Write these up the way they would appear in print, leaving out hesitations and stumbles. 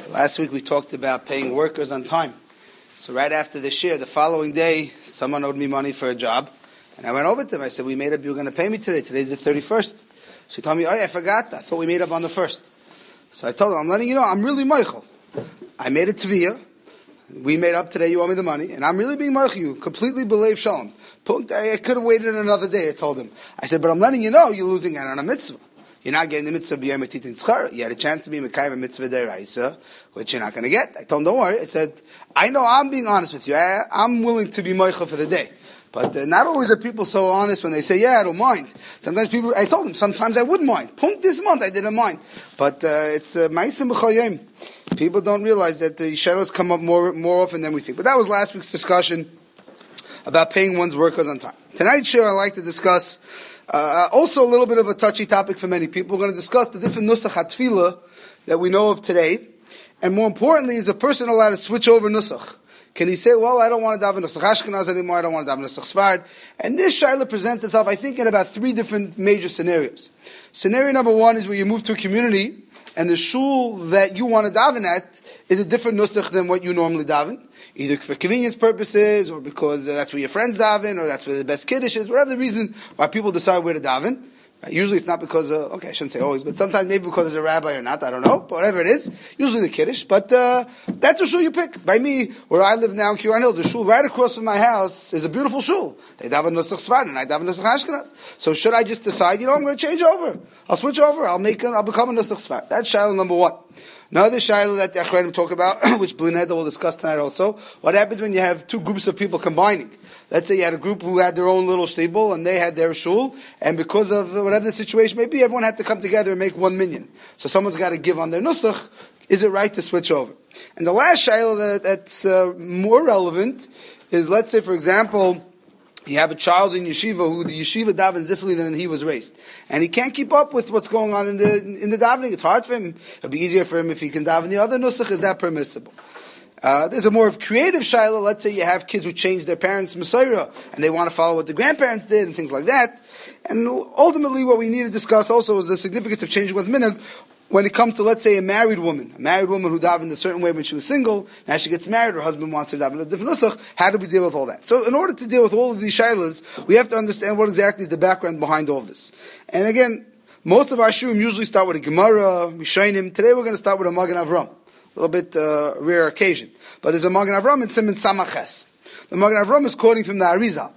Last week we talked about paying workers on time. So right after the shir, the following day, someone owed me money for a job. And I went over to them. I said, we made up, you were going to pay me today. Today's the 31st. She told me, oh, I forgot. I thought we made up on the 1st. So I told her, I'm letting you know, I'm really Michael. I made a tviyah. We made up today, you owe me the money. And I'm really being Michael, you completely believe shalom. I could have waited another day, I told him. I said, but I'm letting you know, you're losing out on a mitzvah. You're not getting the mitzvah b'yom titin tzchar. You had a chance to be mekayim a mitzvah deraisa, which you're not going to get. I told him, don't worry. I said, I know I'm being honest with you. I'm willing to be moicha for the day. But not always are people so honest when they say, yeah, I don't mind. Sometimes people, I told them, sometimes I wouldn't mind. Punt this month, I didn't mind. But it's ma'asim b'chayim. People don't realize that the shadows come up more often than we think. But that was last week's discussion about paying one's workers on time. Tonight's show I'd like to discuss also a little bit of a touchy topic for many people. We're going to discuss the different nusach hatfilah that we know of today. And more importantly, is a person allowed to switch over nusach? Can he say, well, I don't want to daven nusach Ashkenaz anymore, I don't want to daven nusach Sfard? And this shaila presents itself, I think, in about 3 different major scenarios. Scenario number 1 is where you move to a community, and the shul that you want to daven at is a different nusach than what you normally daven, either for convenience purposes, or because that's where your friends daven, or that's where the best kiddush is, whatever the reason why people decide where to daven. Right? Usually it's not because okay, I shouldn't say always, but sometimes maybe because there's a rabbi or not, I don't know, but whatever it is, usually the kiddush, but that's the shul you pick. By me, where I live now in Kiran Hills, the shul right across from my house is a beautiful shul. They daven nusach Sfard, and I daven nusach Ashkenaz. So should I just decide, I'm going to change over, I'll switch over, I'll become a nusach Sfard. That's shaila number 1. Another shaila that the Achronim talk about, which Bli Neder will discuss tonight also, what happens when you have 2 groups of people combining? Let's say you had a group who had their own little shtibel, and they had their shul, and because of whatever the situation may be, everyone had to come together and make 1 minyan. So someone's got to give on their nusach. Is it right to switch over? And the last shaila that's more relevant is, let's say, for example, you have a child in yeshiva who the yeshiva davens differently than he was raised, and he can't keep up with what's going on in the davening. It's hard for him. It'll be easier for him if he can daven the other nusach. Is that permissible? There's a more of creative shaila. Let's say you have kids who changed their parents' Messiah, and they want to follow what the grandparents did and things like that. And ultimately what we need to discuss also is the significance of changing one's minhag when it comes to, let's say, a married woman who davened a certain way when she was single. Now she gets married, her husband wants her to daven a different nusach. How do we deal with all that? So in order to deal with all of these shailas, we have to understand what exactly is the background behind all of this. And again, most of our shurim usually start with a Gemara, Mishainim. Today we're going to start with a Magen Avram. A little bit rare occasion. But there's a Magen Avram in Siman Samaches. The Magen Avram is quoting from the Arizal.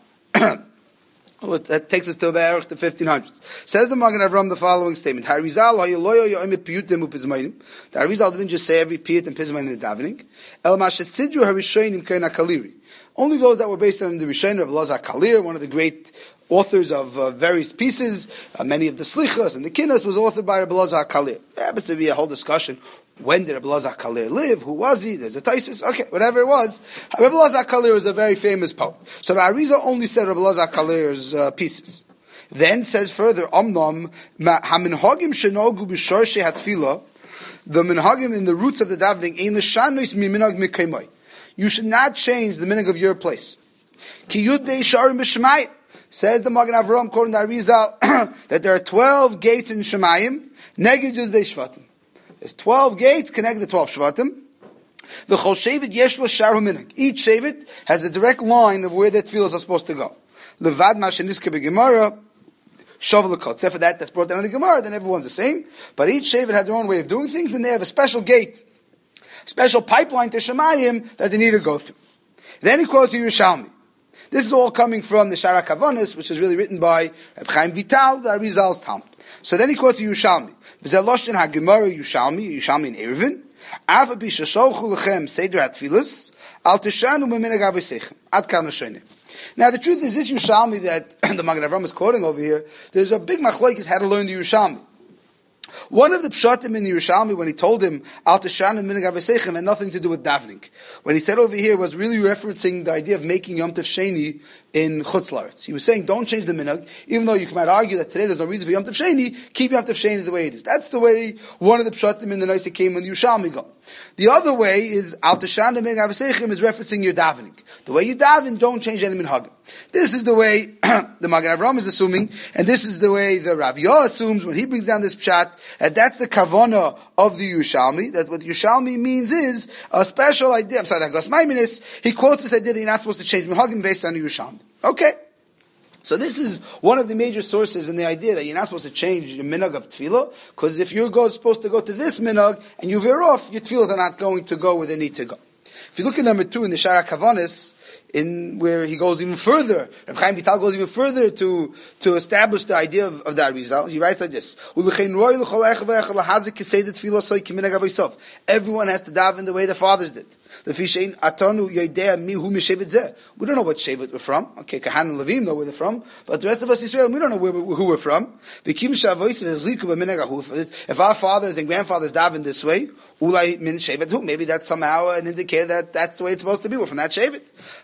That takes us to about the 1500s. Says the Magen Avram the following statement. The Arizal didn't just say every piyut and pizmain in the davening. Only those that were based on the Rishonim of Elazar Kalir, one of the great authors of various pieces, many of the Slichas and the Kinnas was authored by Rabbi Elazar Kalir. There happens to be a whole discussion. When did Rabbi Elazar Kalir live? Who was he? There's a Taisus. Okay, whatever it was. Rabbi Elazar Kalir was a very famous poet. So the Arizal only said Rabbi Elazar Kalir's pieces. Then says further, Omnom, haminhagim shenogu b'shorshe hatfila, the minhagim in the roots of the davening, ein l'shanos miminhag mikaymai. You should not change the minhag of your place. Ki yud be'isharim b'shemayim. Says the Magen Avram, quoting the Arizal, that there are 12 gates in Shemayim, neged yud be'shvatim. There's 12 gates connected to 12 shvatim. The chol shevet yesh lo shar minhag. Each shevet has a direct line of where the tefillas are supposed to go. Levad ma sheniska b'gemara, shav l'kot. Except for that's brought down in the Gemara, then everyone's the same. But each shevet has their own way of doing things, and they have a special gate, special pipeline to Shemayim that they need to go through. Then he quotes Yerushalmi. This is all coming from the Shara Kavanis, which is really written by Reb Chaim Vital, the Arizal's Talmud. So then he quotes Yerushalmi. V'zeloshin ha-Gemara Yerushalmi in Eruvin. Ava b'shasholchu lechem seder hatfilas, al teshanu b'minhag aviseichem. Ad kan l'shonim. Now the truth is, this Yerushalmi that the Magen Avram is quoting over here, there's a big machlokes how to learn the Yerushalmi. One of the pshatim in the Yerushalmi, when he told him al teshanu b'minhag aviseichem, had nothing to do with davening. What he said over here was really referencing the idea of making Yom Tov Sheni in Chutz La'aretz. He was saying, don't change the minhag, even though you might argue that today there's no reason for Yom Tov Sheni, keep Yom Tov Sheni the way it is. That's the way one of the pshatim in the Noisei came when the Yerushalmi go. The other way is Al Tashana Minhag Avaseichim is referencing your davening. The way you daven, don't change any minhagim. This is the way the Magen Avraham is assuming, and this is the way the Rav Yah assumes when he brings down this pshat, and that's the kavana of the Yerushalmi, that what Yerushalmi means is a special idea. I'm sorry, that Gus Maimonides, he quotes this idea that you're not supposed to change minhagim based on the Yerushalmi. Okay. So this is one of the major sources in the idea that you're not supposed to change your minhag of tefillah, because if you're supposed to go to this minhag and you veer off, your tefillahs are not going to go where they need to go. If you look at number 2 in the Shara Kavanis, in where he goes even further, Reb Chaim Vital goes even further to establish the idea of the Arizal. He writes like this: everyone has to daven the way the fathers did. We don't know what shevet we're from. Okay, Kahan and Levim know where they're from, but the rest of us Israel, we don't know who we're from. If our fathers and grandfathers daven this way, maybe that's somehow an indicator that that's the way it's supposed to be. We're from that shevet.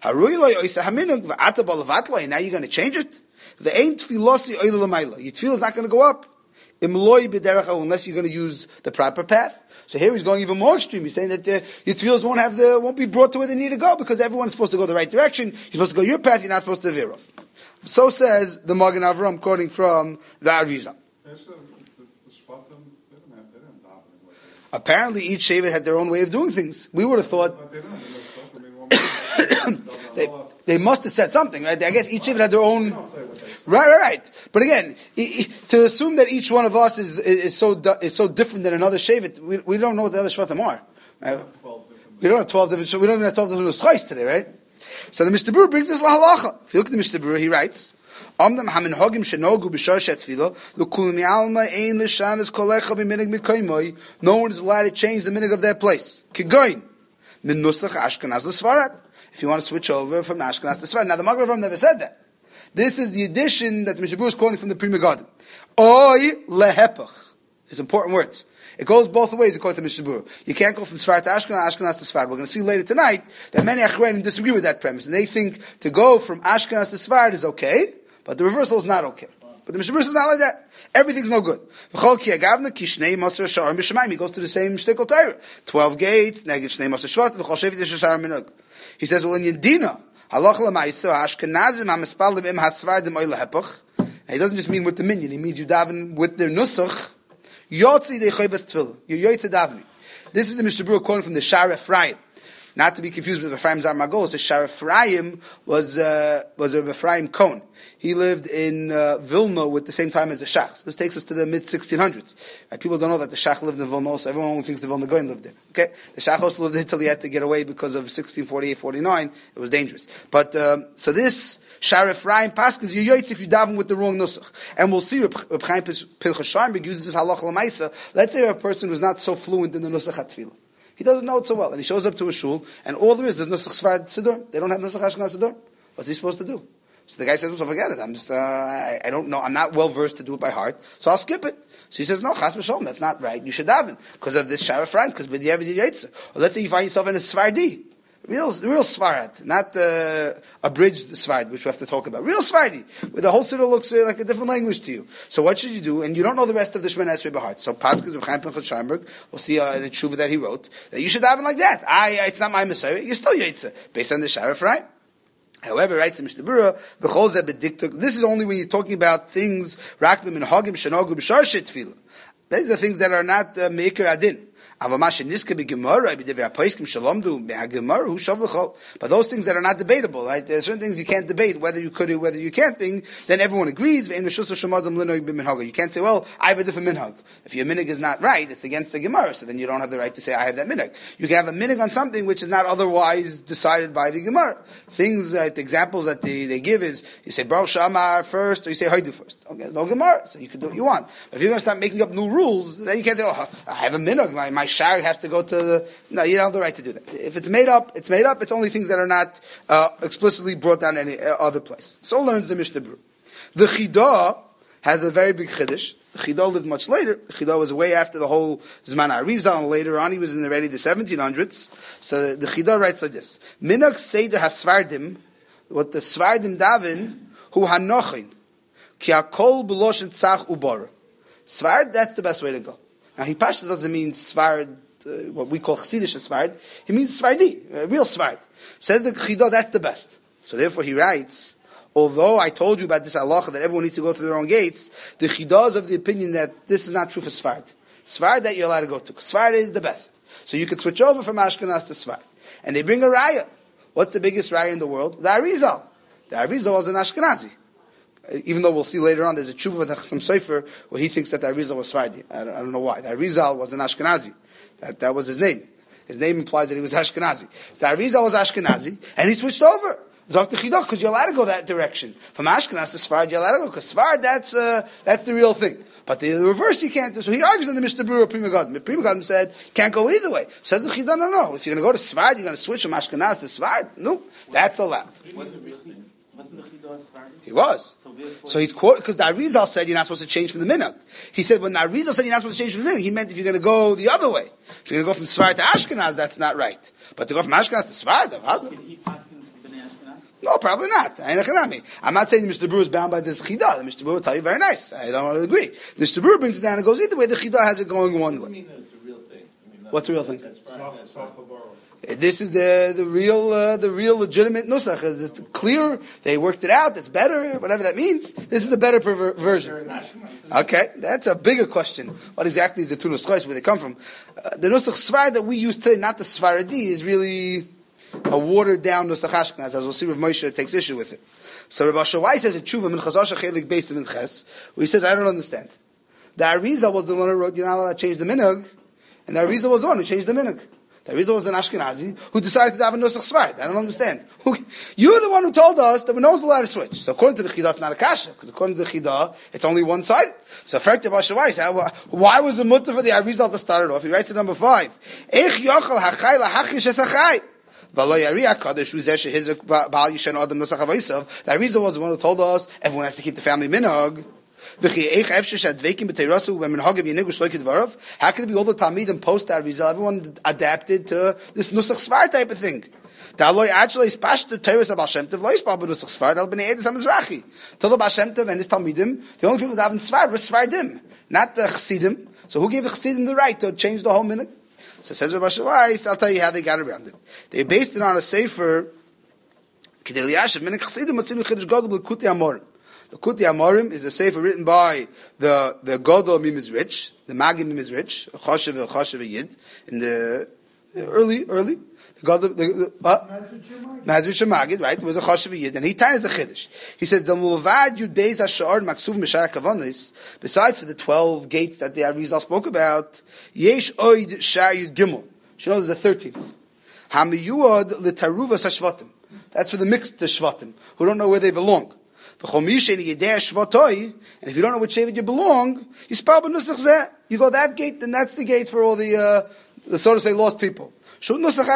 Now you're going to change it? Your tefillah is not going to go up unless you're going to use the proper path. So here he's going even more extreme. He's saying that your tefillas won't be brought to where they need to go, because everyone's supposed to go the right direction. You're supposed to go your path. You're not supposed to veer off. So says the Magen Avraham, quoting from the Arizal. Apparently, each shevet had their own way of doing things. We would have thought they must have said something, right? I guess each shevet had their own. Right. But again, to assume that each one of us is so different than another shevet, we don't know what the other shvatim are. Right? We don't have 12 different. We don't even have 12 different nuschos today, right? So the Mishnah Berurah brings us lahalacha. If you look at the Mishnah Berurah, he writes, no one is allowed to change the minhag of their place. If you want to switch over from Ashkenaz to Sfarad. Now the Magen Avraham never said that. This is the addition that the Mishnah Berurah is quoting from the Pri Megadim. Oy lehepach. It's important words. It goes both ways according to Mishnah Berurah. You can't go from Sfarad to Ashkenaz, Ashkenaz to Sfarad. We're going to see later tonight that many Achronim disagree with that premise, and they think to go from Ashkenaz to Sfarad is okay, but the reversal is not okay. But the Mishnah Berurah is not like that. Everything's no good. He goes to the same shtickle Torah. 12 gates, neged shnei masar shvat, v'chol shevet yesh shar minhag. He says, well, in Yedina, halacha l'maisa, Ashkenazim ha-mespalim im ha-svardim oy lehepach. He doesn't just mean with the minyan, he means you daven with their nusach. Yotzi dei choybas tefillah. You're yotzi davening. This is the Mishnah Berurah quoting from the Shar Ephraim. Not to be confused with Ephraim Zar Magos. The Shar Ephraim was a Ephraim Cohen. He lived in Vilna with the same time as the Shach. So this takes us to the mid-1600s. Right? People don't know that the Shach lived in Vilna also. Everyone only thinks the Vilna Goyen lived there. Okay? The Shach also lived there until he had to get away because of 1648-49. It was dangerous. But, so this Shar Ephraim Paskins, you yoytz if you daven with the wrong nusach. And we'll see Reb Chaim Pinchas Scheinberg uses this halacha l'maisa. Let's say a person who's not so fluent in the nusach hatfilah. He doesn't know it so well, and he shows up to a shul, and all there is nusach Sfarad Siddur. They don't have nusach Ashkenaz Siddur. What's he supposed to do? So the guy says, well, forget it. I'm just, I don't know. I'm not well versed to do it by heart, so I'll skip it. So he says, no, chas v'sholom, that's not right. You should daven because of this Shara Frank, because b'diavad yitzer. Or let's say you find yourself in a Sfardi. Real Svarad, not abridged Svarad, which we have to talk about. Real Svardi, where the whole Siddur looks like a different language to you. So what should you do? And you don't know the rest of the Shemana Esrei B'Hart. So Paskins Reb Chaim Pinchas Scheinberg, we'll see in a tshuva that he wrote, that you should daven like that. It's not my Messiah, you're still Yitzah, based on the Shara Ephraim. However, writes the Mishnah Berurah, this is only when you're talking about things, Rakbim and Hagim, Shanogu, B'Shar Shetfilah. These are things that are not Meikar Adin. But those things that are not debatable, right? There are certain things you can't debate, whether you could or whether you can't think, then everyone agrees. You can't say, well, I have a different minhag. If your minhag is not right, it's against the Gemara, so then you don't have the right to say, I have that minhag. You can have a minhag on something which is not otherwise decided by the Gemara. Things, examples that they give is, you say Baruch Shamar first, or you say Haidu first. Okay, no Gemara, so you can do what you want. But if you're going to start making up new rules, then you can't say, oh, I have a minhag, my shar has to go to the... No, you don't have the right to do that. If it's made up, it's made up. It's only things that are not explicitly brought down any other place. So learns the Mishnah Berurah. The Chidah has a very big Chiddush. The Chidah lived much later. The Chidah was way after the whole Zman Arizal, and later on he was in already the 1700s. So the Chidah writes like this. Minhag Seder HaSvardim, what the Svardim daven, hu hanochin, ki hakol b'loshen tzach ubor. Svard, that's the best way to go. Now, Hipashta doesn't mean Svard what we call Chassidish Svard. He means Svardi, real Svard. Says the Chidah, that's the best. So therefore he writes, although I told you about this halacha that everyone needs to go through their own gates, the Chidah is of the opinion that this is not true for Svard. Svard that you're allowed to go to. Svard is the best. So you could switch over from Ashkenaz to Svard. And they bring a raya. What's the biggest raya in the world? The Arizal. The Arizal was an Ashkenazi. Even though we'll see later on, there's a tshuva with Chassam Sofer where he thinks that the Arizal was Svardi. I don't know why. The Arizal was an Ashkenazi. That was his name. His name implies that he was Ashkenazi. So the Arizal was Ashkenazi, and he switched over. Zok Chidah, because you're allowed to go that direction. From Ashkenaz to Sfard, you're allowed to go, because Sfard, that's the real thing. But the reverse you can't do. So he argues on the Mishnah Berurah Prima Gadim. The Prima Gadim said, can't go either way. Says the Chidah, no. If you're going to go to Sfard, you're going to switch from Ashkenaz to Sfard? No, that's allowed. Wasn't the Chidah Sfardi? He was. So he's quoted, because the Arizal said you're not supposed to change from the minhag. He said when the Arizal said you're not supposed to change from the minhag, he meant if you're going to go the other way. If you're going to go from Sfard to Ashkenaz, that's not right. But to go from Ashkenaz to Sfard, Can he pass him from Bnei Ashkenaz? no, probably not. I'm not saying the Mishnah Berurah is bound by this Chidah. The Mishnah Berurah will tell you very nice. I don't want to agree. The Mishnah Berurah brings it down and goes either way. The Chidah has it going one way. I mean that it's a real thing. What's a real thing? That's fine. This is the real legitimate nusach. It's clear. They worked it out. It's better. Whatever that means. This is the better version. Okay, that's a bigger question. What exactly is the two nuschos? Where they come from? The nusach svar that we use today, not the svaradi, is really a watered down nusach Ashkenaz. As we'll see, Rav Moshe takes issue with it. So Rav Shawai says a tshuva min chazasha chelik based in ches, where he says I don't understand. The Arizal was the one who wrote you're not allowed to change the minhag, and the Arizal was the one who changed the minhag. The Arizal was an Ashkenazi who decided to have a Nusach Svard. I don't understand. You're the one who told us that no one's allowed to switch. So according to the Chidah, it's not a kasha, because according to the Chidah, it's only one side. So Frek de Bashawai said, why was the mutter for the Arizal to start it off? He writes at number 5. Ech yochel hachai lahachish es hachai. The Arizal was the one who told us everyone has to keep the family minhag. How could it be all the Talmidim post that Arizal? Everyone adapted to this Nusach Svar type of thing. Tell the Baal Shem Tov and his Talmidim, the only people that have in Svar were Svardim, not the Chassidim. So who gave the Chassidim the right to change the whole minhag? So says Rabbi Shawai, I'll tell you how they got around it. They based it on a sefer, Kedel Yashav, minhag Chassidim, Matzim Chidush Gadol B'Likutei Amorim. The Kuti Amorim is a sefer written by the Gadol Mimizrich, the Magid Mimizrich, Choshev Yid, in the early, the Gadol, Mezrich Magid, right? It was a Choshev Yid, and he ties a Chiddush. He says, the Mulvad Yud Beis HaSha'ar Maksuv Mishar Kavanis, besides for the 12 gates that the Arizal spoke about, Yesh Oid Shar Yud Gimel. You know, there's the 13th. Hamiyuad L'Taruvas HaShvatim. That's for the mixed Shvatim, who don't know where they belong. And if you don't know which Shevet you belong, you spell b'nusach zeh. You go that gate, then that's the gate for all the so to say lost people. That's the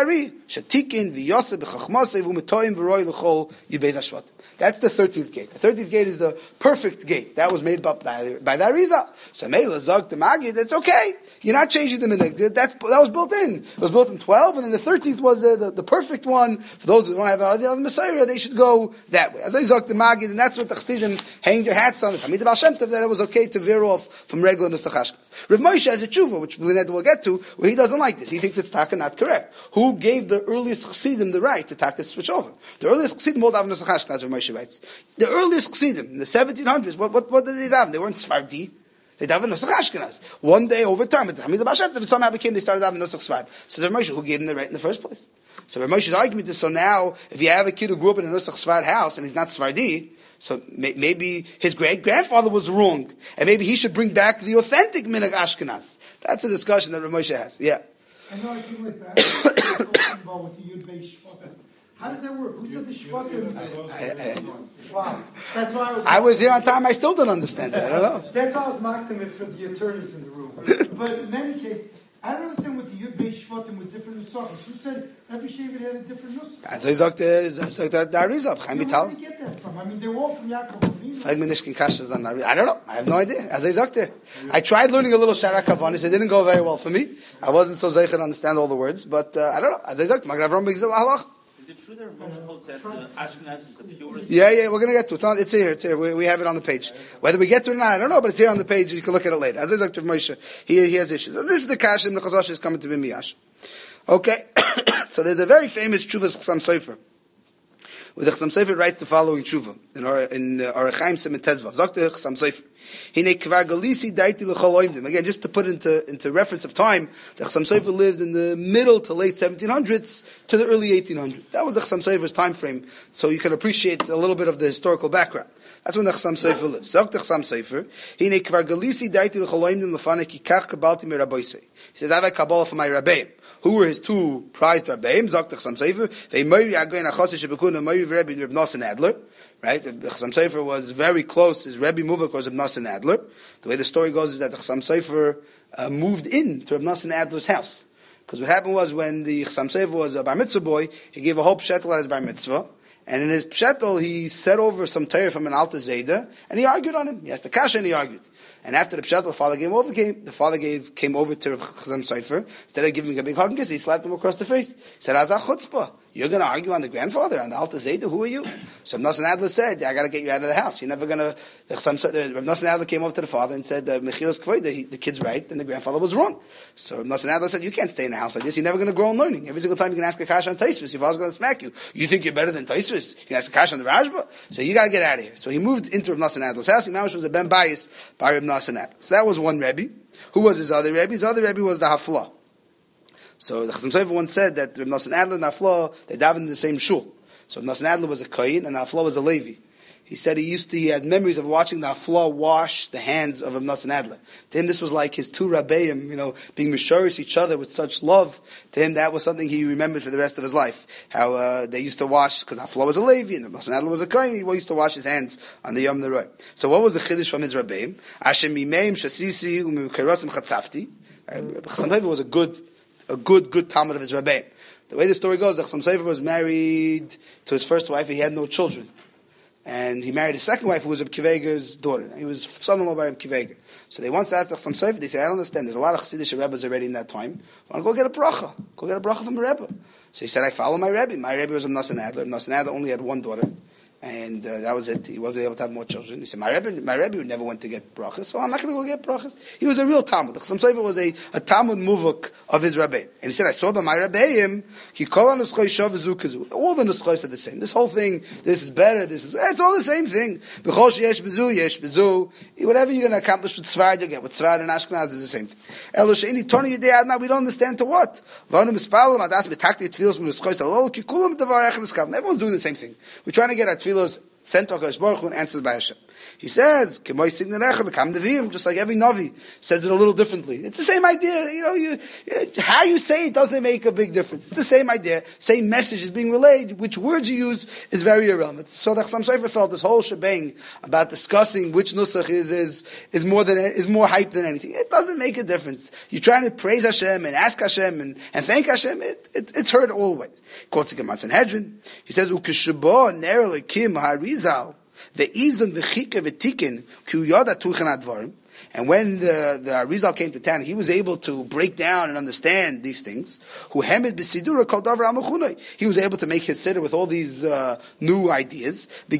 13th gate. The 13th gate is the perfect gate. That was made up by the Arizal. So Meila Zog the Magid, that's okay. You're not changing the minhag. That was built in. It was built in 12, and then the 13th was the perfect one. For those who don't have the Messiah, they should go that way. As I Zog the Magid, and that's what the Chassidim hang their hats on. The Talmid Baal Shem Tov, that it was okay to veer off from regular Nusach Ashkenaz. Rav Moshe has a tshuva, which we'll get to, where he doesn't like this. He thinks it's taka not correct. Who gave the earliest Chassidim the right to taka switch over? The earliest Chassidim all have Nusach Ashkenaz, Rav Moshe writes. The earliest Chassidim, in the 1700s, what did they have? They weren't Sfardi. They davened Nusach Ashkenaz. One day, over time, the Hamid Baal Shem Tov somehow became, they started davening Nusach Sfard. So Rav Moshe, who gave them the right in the first place? So Rav Moshe's argument is, so now, if you have a kid who grew up in a Nusach Sfard house, and he's not Sfardi, so maybe his great-grandfather was wrong, and maybe he should bring back the authentic minhag Ashkenaz. That's a discussion that Rav Moshe has. Yeah. I know I agree with that. With the Yud Beis Shvatim. How does that work? Who said the Shvatim? Wow. That's why I was here on time. I still don't understand that. I don't know. That's why I was mocking it for the attorneys in the room. But in any case, I don't understand what the Yud Beis Shvatim with different nusachos. Who said every Shevet had a different nusach? Also ich sagte, der Arizal, Chaim Where Vital. did they get that from? I mean, they were all from Yaakov Avinu. I don't know. I have no idea. As I sagte, I tried learning a little Shara Kavanis. It didn't go very well for me. I wasn't so zeicher to understand all the words, but I don't know. As I sagte, Magen Avraham brings the halach. Is it true that Moshe said Ashkenaz is the purest? Yeah, we're going to get to it. It's here. We have it on the page. Whether we get to it or not, I don't know, but it's here on the page. You can look at it later. As I said to Moshe, he has issues. This is the Kashim, the Chazosh is coming to be Miyash. Okay, so there's a very famous Chuvas Chasam Sofer, where the Chasam Sofer writes the following Chuva in Arachaim Siman Tezvav. Zok Chasam Sofer. Again, just to put into reference of time, the Chasam Sofer lived in the middle to late 1700s to the early 1800s. That was the Chasam Sofer's time frame, so you can appreciate a little bit of the historical background. That's when the Chasam Sofer lives. Zok the Chasam Sofer. He says, I have a Kabbalah for my Rabbeim. Who were his two prized Rabbeim? Zok the Chasam Sofer. Reb Nosson Adler. Right? The Chasam Sofer was very close. His Rebbe Muvak was Reb Nosson Adler. The way the story goes is that the Chasam Sofer moved in to Reb Nosson Adler's house. Because what happened was when the Chasam Sofer was a bar mitzvah boy, he gave a whole pshetel at his bar mitzvah. And in his pshetel, he set over some Torah from an Alta Zayda, and he argued on him. He asked the kasha and he argued. And after the pshetel, the father came over to Chasam Sofer. Instead of giving him a big hug and kiss, he slapped him across the face. He said, Azah chutzpah. You're going to argue on the grandfather, on the Alta Zayda? Who are you? So Reb Nosson Adler said, I got to get you out of the house. You're never going to... Reb Nosson Adler came over to the father and said, Mechilas Kvoida, the kid's right, and the grandfather was wrong. So Reb Nosson Adler said, you can't stay in a house like this. You're never going to grow in learning. Every single time you can ask a kasha on Taisvis, your father's going to smack you. You think you're better than Taisvis? You can ask a kasha on the Rajba? So you got to get out of here. So he moved into Reb Nosson Adler's house. He was a ben bayis by Reb Nosson Adler. So that was one Rebbe. Who was his other Rebbe? His other Rebbe was the Hafla. So the Chasam Sofer once said that Reb Nosson Adler and Hafla, they davened in the same shul. So Reb Nosson Adler was a Kohen and Hafla was a Levi. He said he had memories of watching the Hafla wash the hands of Reb Nosson Adler. To him, this was like his two Rabbeim, being mishoris each other with such love. To him, that was something he remembered for the rest of his life. How they used to wash, because Hafla was a Levi and Reb Nosson Adler was a Kohen, he used to wash his hands on the Yom Neroy. So what was the Chiddush from his Rabbeim? Ashem Mimeim Shasisi Umikairosim Chatzafti. Chasam Sofer was a good Talmud of his Rabbeim. The way the story goes, Chasam Sofer was married to his first wife, and he had no children. And he married his second wife, who was Reb Kiveger's daughter. He was son-in-law by Reb Kiveger. So they once asked Chasam Sofer, they said, I don't understand, there's a lot of Chassidish Rebbes already in that time. I want to go get a bracha. Go get a bracha from a Rebbe. So he said, I follow my Rebbe. My Rebbe was Reb Nosson Adler. Reb Nosson Adler only had one daughter. And that was it. He wasn't able to have more children. He said, my Rebbe never went to get brachas, so I'm not going to go get brachas. He was a real Talmud. The Chasam Sofer was a Talmud Muvuk of his Rebbe. And he said, I saw by my Rebbeim, all the nuschos are the same. This whole thing, this is better, it's all the same thing. Whatever you're going to accomplish with Tzvar, you get. With Tzvar and Ashkenaz is the same thing. We don't understand to what. Everyone's doing the same thing. We're trying to get our tefillos sent to HaKadosh Baruch Hu and answers by Hashem. He says, just like every Navi says it a little differently. It's the same idea. How you say it doesn't make a big difference. It's the same idea. Same message is being relayed. Which words you use is very irrelevant. So the Chasam Sofer felt this whole shebang about discussing which nusach is more hype than anything. It doesn't make a difference. You're trying to praise Hashem and ask Hashem and thank Hashem. It's heard always. Quotes the Gemara Sanhedrin. He says, "Ukeshbo ner Elokim harizal." And when the Arizal came to town, he was able to break down and understand these things. He was able to make his siddur with all these new ideas. He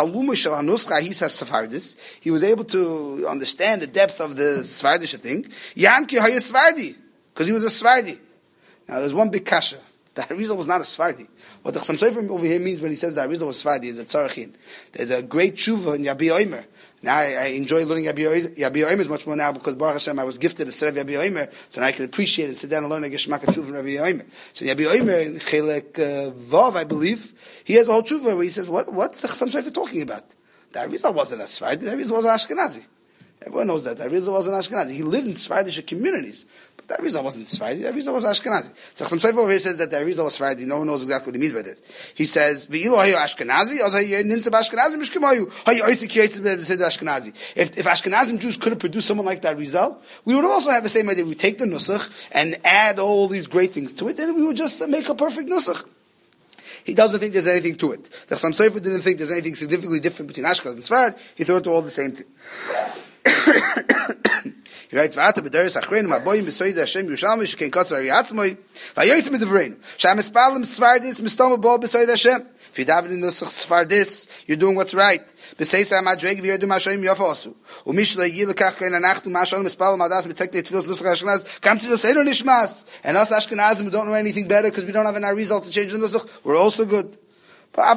was able to understand the depth of the Svardish thing. Because he was a Svardi. Now there's one big kasha. The Arizal was not a Svardi. What the Chasam Sofer over here means when he says the Arizal was Svardi is a Tzarachin. There's a great tshuva in Yabi Omer. Now I enjoy learning Yabi Omer much more now because Baruch Hashem I was gifted a set of Yabi Omer, so now I can appreciate it, sit down and learn a Geshmak tshuva from Yabi Omer. So Yabi Omer in Chelek Vav, I believe, he has a whole tshuva where he says, what's the Chasam Sofer talking about? The Arizal wasn't a Svardi, the Arizal was an Ashkenazi. Everyone knows that. The Arizal wasn't Ashkenazi. He lived in Svardish communities. But the Arizal wasn't Svardi. The Arizal was Ashkenazi. So Chasam Sofer over here says that the Arizal was Svardi. No one knows exactly what he means by that. He says, V'ilo hayu Ashkenazi, oz hayu nintzah b'Ashkenazi, mishkem hayu oisik yoytzah b'Ashkenazi. If Ashkenazim Jews could have produced someone like the Arizal, we would also have the same idea. We take the Nusach and add all these great things to it, and we would just make a perfect Nusach. He doesn't think there's anything to it. The Chasam Sofer didn't think there's anything significantly different between Ashkenaz and Sfard. He thought it all the same thing. He writes, "V'ata b'deres achreinu ma'boyim b'soyid Hashem Yerushalmi shekein kotzer ariatzmoi v'ayoytzim midavreinu sham espalim svardis mistoma bo b'soyid Hashem." If you daven in nusach svardis, you're doing what's right. B'seisa madreg v'yerdu ma'ashoyim yofosu u'mish lo yil lekach kein anachtu ma'ashoyim espalim adas b'teknei tefillos nusach Ashkenaz come to the seder nishmas. And us Ashkenazim who don't know anything better because we don't have an result to change the nusach, we're also good. But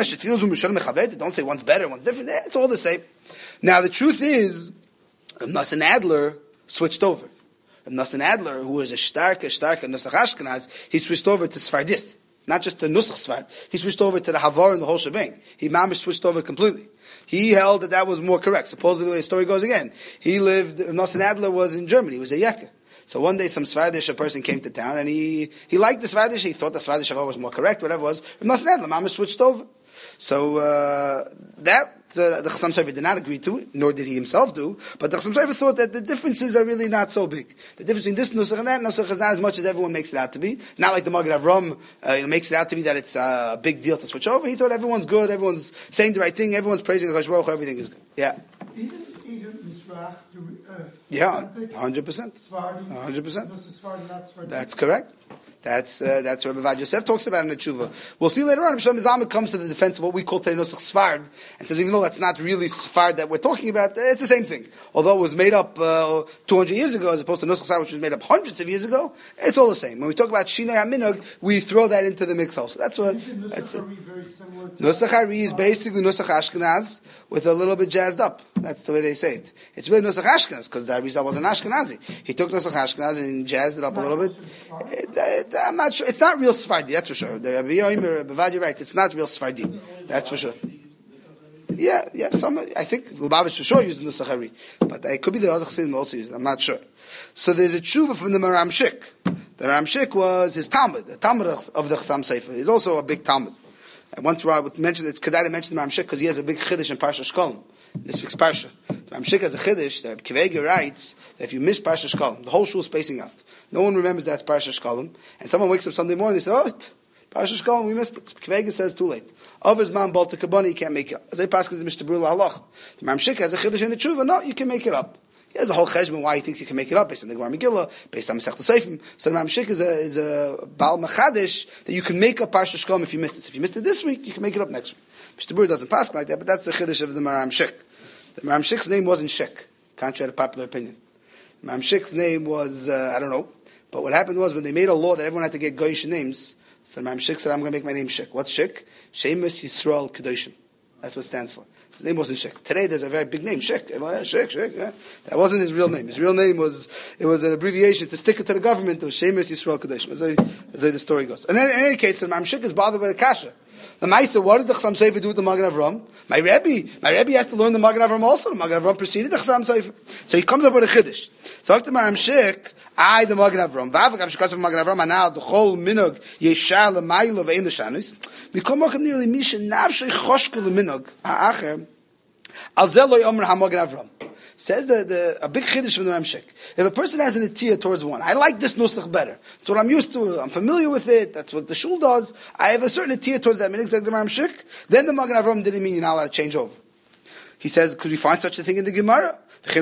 don't say one's better, one's different. It's all the same. Now the truth is, Nosson Adler switched over. Nosson Adler, who was a starker Nusach Ashkenaz, he switched over to Sfardist. Not just the Nusach Sfard. He switched over to the Havar and the whole shebang. He mamish switched over completely. He held that was more correct. Supposedly the way the story goes again. Nosson Adler was in Germany. He was a Yekker. So one day some Svardish person came to town and he liked the Svardish. He thought the Svardish was more correct, whatever it was. Nosson Adler, mamish switched over. So the Chassam Sofer did not agree to it, nor did he himself do. But the Chassam Sofer thought that the differences are really not so big. The difference between this nusach and that nusach is not as much as everyone makes it out to be. Not like the Magen Avram makes it out to be that it's a big deal to switch over. He thought everyone's good, everyone's saying the right thing, everyone's praising the Baruch Hu, everything is good. Yeah. Isn't Eden Mizrach yeah, 100%. 100%. That's correct. That's what Rabbi Vad Yosef talks about in the Tshuva. We'll see later on. Rabbi Shlomo Zalman comes to the defense of what we call today Nusach Sfard and says even though that's not really Sfard that we're talking about, it's the same thing. Although it was made up 200 years ago as opposed to Nusach Sfard which was made up hundreds of years ago, it's all the same. When we talk about Shinoi HaMinhag, we throw that into the mix also. That's what. Nusach Hari is basically Nusach Ashkenaz with a little bit jazzed up. That's the way they say it. It's really Nusach Ashkenaz because the Arizal wasn't Ashkenazi. He took Nusach Ashkenaz and jazzed it up a little bit. I'm not sure. It's not real Sephardi, that's for sure. The Rabbi Bavadi writes, it's not real Sephardi. That's for sure. Yeah. I think Lubavitch for sure used the Nusach Hari. But it could be the other Chassidim also used it. I'm not sure. So there's a tshuva from the Maramshik. The Maramshik was his Talmud, the Talmud of the Chassam Sofer. He's also a big Talmud. And once I would mention it's Kedai to mention the Maramshik because he has a big Chiddush in Parsha Shkolm. This week's Parsha. The Maramshik has a Chiddush that Kivega writes that if you miss Parsha Shkolm, the whole shul is spacing out. No one remembers that's Parsha Shkolm. And someone wakes up Sunday morning and they say, Parsha Shkolm, we missed it. Kivega says too late. Of his man, Balta Kabani, he can't make it up. As they pass because Mr. Brula Halach. The Maramshik has a Chiddush in the Tshuva. No, you can make it up. He has a whole cheshbon why he thinks he can make it up based on the Gemara Megillah, based on Masechta Seifim. So the Maramshik is a Baal Machadish that you can make up Parsha Shkolm if you missed it. So if you missed it this week, you can make it up next week. Mr. Brula doesn't pass like that, but that's the Chiddush of the Maramshik. The Maramshik's name wasn't Shek, contrary to popular opinion. The Maramshik's name was, I don't know. But what happened was when they made a law that everyone had to get Goyish names, so the Maramshik said, I'm going to make my name Shek. What's Shek? Shemus Yisrael Kedoshim. That's what it stands for. His name wasn't Shek. Today there's a very big name, Shek. Shek, yeah. That wasn't his real name. His real name was an abbreviation to stick it to the government. It was Shemus Yisrael Kedoshim. That's how the story goes. And in any case, the Maramshik is bothered by the kasha. The Maisa, what does the Chassam Sofer do with the Magen Avram? My Rebbe has to learn the Magen Avram also. The Magen Avram preceded the Chassam Sofer. So he comes up with a Chiddush. So the Maramshik, the Magen Avram. V'avagav shekasav Magen Avram anal d'chol minog yeshar l'maylo ve'in l'shanus. V'kol mokem nili misha navshei choshke l'minog ha'acher al zel lo yomer ha'Magen Avram. Says a big chiddush from the Maramshik. If a person has an atiyah towards one, I like this nusach better. That's what I'm used to. I'm familiar with it. That's what the shul does. I have a certain atiyah towards that minig, like the Maramshik. Then the Magen Avram didn't mean you're not allowed to change over. He says, could we find such a thing in the Gemara?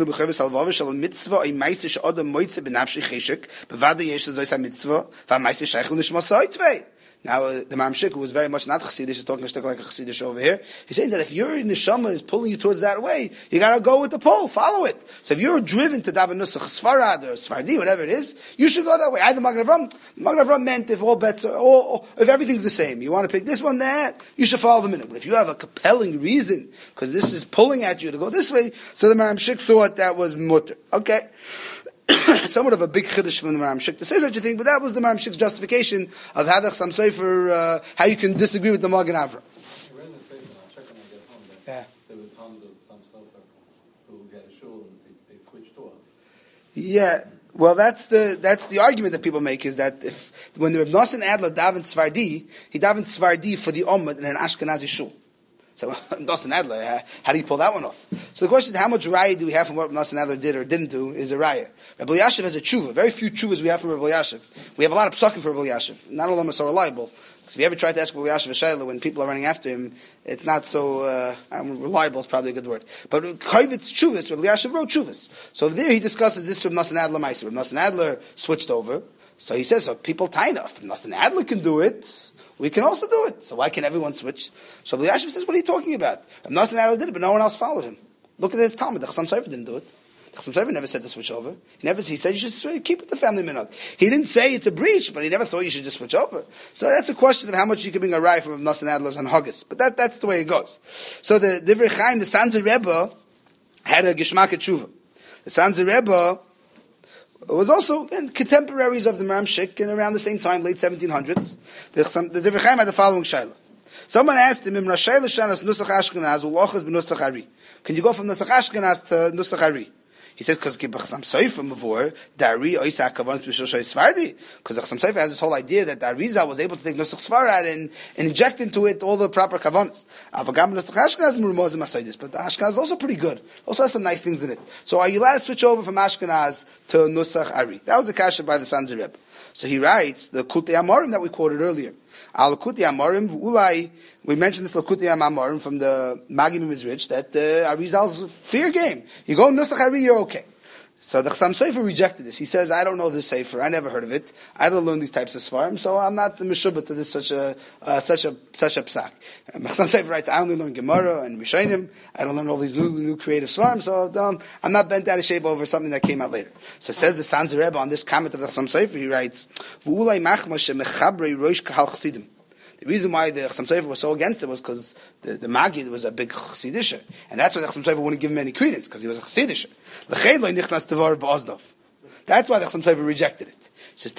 Now, the Maramshik, who was very much not Chassidish, is talking like a Chassidish over here. He's saying that if your neshama is pulling you towards that way, you gotta go with the pull, follow it. So if you're driven to daven nusach Sfarad or Sfardi, whatever it is, you should go that way. Either Magen Avram meant if all bets are, if everything's the same, you want to pick this one, that, you should follow the minhag. But if you have a compelling reason, because this is pulling at you to go this way, so the Maramshik thought that was mutter. Okay. Somewhat of a big chiddush from the Maramshik to say such a thing, but that was the Maramshik's justification of how the Chassam Sofer, how you can disagree with the Magen Avram. I read in the statement, I'll check when I get home, that there was Talmud of some Sofer who get a shul and they switched off. Yeah, well, that's the argument that people make is that when the Reb Nosson Adler davened Svardi, he davened Svardi for the Ummah in an Ashkenazi shul. So, Nosson Adler, how do you pull that one off? So the question is, how much raya do we have from what Nosson Adler did or didn't do is a raya. Rabbi Elyashiv has a tshuva. Very few tshuvas we have from Rabbi Elyashiv. We have a lot of psukim for Rabbi Elyashiv. Not all of them are so reliable. If you ever try to ask Rabbi Elyashiv a shayla when people are running after him, it's not so reliable. Is probably a good word. But Kovetz Chuvas, Rabbi Elyashiv wrote Chuvas. So there he discusses this from Nosson Adler Meiser. Nosson Adler switched over. So he says, so people tie enough. If Nosson Adler can do it, we can also do it. So why can everyone switch? So Rabbi Elyashiv says, what are you talking about? Nosson Adler did it, but no one else followed him. Look at his Talmud. The Chassam Sofer didn't do it. Chassam Sofer never said to switch over. He said you should keep it the family minhag. He didn't say it's a breach, but he never thought you should just switch over. So that's a question of how much you can bring a rye from Nosson Adler's on Haggis. But that's the way it goes. So the Divrei Chaim, the Sanzer Rebbe, had a Geshmak Tshuva. The Sanzer Rebbe was also contemporaries of the Maram Shik, and around the same time, late 1700s. The Divrei Chaim had the following shayla. Someone asked him, Can you go from Nusach Ashkenaz to Nusach Ari? He said, because Chassam Sofer before, Dari Oisa Kavanus B'Shoshay Sfardi. Because Chassam Sofer has this whole idea that Arizal was able to take Nusach Sfarad and inject into it all the proper Kavanus. Avagam Nusach Ashkenaz Murmozim Asaydis. But the Ashkenaz is also pretty good. Also has some nice things in it. So are you allowed to switch over from Ashkenaz to Nusach Ari? That was the kasha by the Sanzer Rebbe. So he writes, the Kutei Amorim that we quoted earlier. Al Kutei Amorim, Ulai, we mentioned this Kutei Amorim from the Magim Mizrich, that Arizal's fair game. You go Nusach Ari, you're okay. So the Chassam Sofer rejected this. He says, I don't know this Sefer, I never heard of it, I don't learn these types of Svarim, so I'm not the Meshubah to this such a psak. Chassam Sofer writes, I only learn Gemara and Mishainim, I don't learn all these new creative Svarim, so I'm not bent out of shape over something that came out later. So says the Sanzer Rebbe on this comment of the Chassam Sofer, he writes, V'ulai machma shemechabrei roish kahal chasidim. The reason why the Chassam Sofer was so against it was because the Magid was a big Chassidisha. And that's why the Chassam Sofer wouldn't give him any credence, because he was a Chassidisha. That's why the Chassam Sofer rejected it. He says,